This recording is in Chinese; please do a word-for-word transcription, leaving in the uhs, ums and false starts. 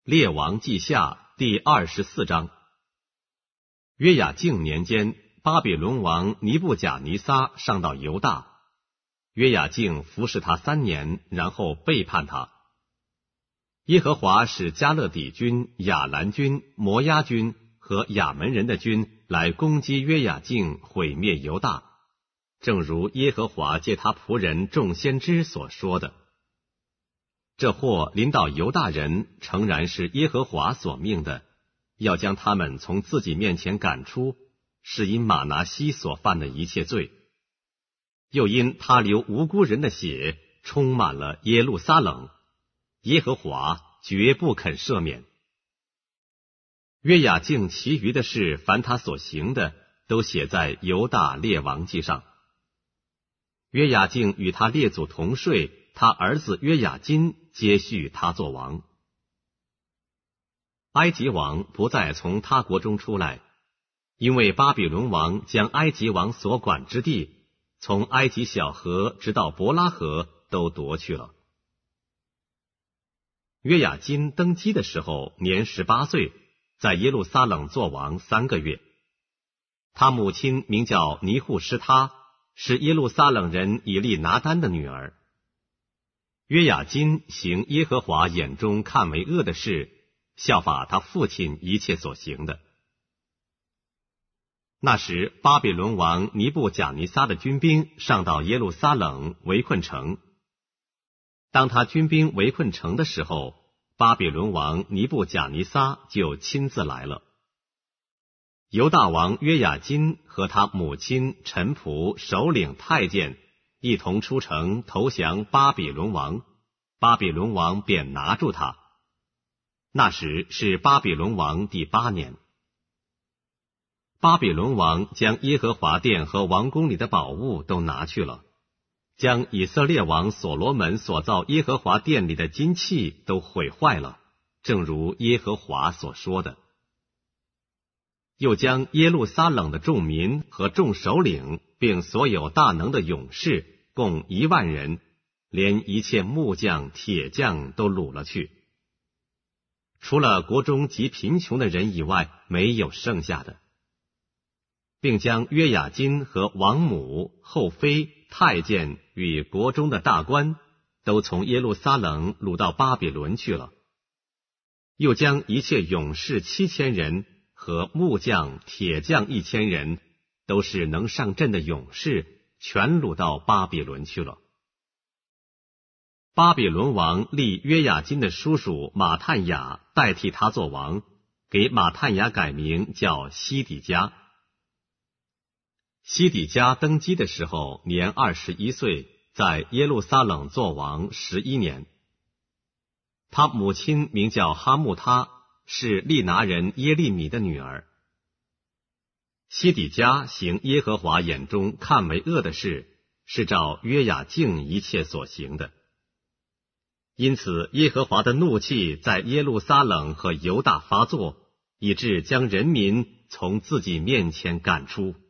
列王记下第二十四章。约雅敬年间，巴比伦王尼布甲尼撒上到犹大，约雅敬服侍他三年，然后背叛他。耶和华使加勒底军、亚兰军、摩押军和亚门人的军来攻击约雅敬，毁灭犹大，正如耶和华借他仆人众先知所说的。这祸临到犹大人，诚然是耶和华所命的，要将他们从自己面前赶出，是因马拿西所犯的一切罪，又因他流无辜人的血充满了耶路撒冷，耶和华绝不肯赦免。约雅敬其余的事，凡他所行的，都写在犹大列王记上。约雅敬与他列祖同睡，他儿子约雅斤接续他做王。埃及王不再从他国中出来，因为巴比伦王将埃及王所管之地，从埃及小河直到伯拉河都夺去了。约雅斤登基的时候年十八岁，在耶路撒冷作王三个月。他母亲名叫尼户施他，是耶路撒冷人以利拿单的女儿。约雅斤行耶和华眼中看为恶的事，效法他父亲一切所行的。那时巴比伦王尼布甲尼撒的军兵上到耶路撒冷围困城。当他军兵围困城的时候，巴比伦王尼布甲尼撒就亲自来了。犹大王约雅斤和他母亲、臣仆、首领、太监一同出城投降巴比伦王，巴比伦王便拿住他。那时是巴比伦王第八年。巴比伦王将耶和华殿和王宫里的宝物都拿去了，将以色列王所罗门所造耶和华殿里的金器都毁坏了，正如耶和华所说的。又将耶路撒冷的众民和众首领，并所有大能的勇士，共一万人，连一切木匠、铁匠都掳了去。除了国中极贫穷的人以外，没有剩下的。并将约雅斤和王母、后妃、太监与国中的大官，都从耶路撒冷掳到巴比伦去了。又将一切勇士七千人和木匠、铁匠一千人，都是能上阵的勇士，全掳到巴比伦去了。巴比伦王立约雅斤的叔叔马探雅代替他做王，给马探雅改名叫西底家。西底家登基的时候年二十一岁，在耶路撒冷作王十一年。他母亲名叫哈木他，是利拿人耶利米的女儿。西底家行耶和华眼中看为恶的事，是照约雅敬一切所行的。因此耶和华的怒气在耶路撒冷和犹大发作，以致将人民从自己面前赶出。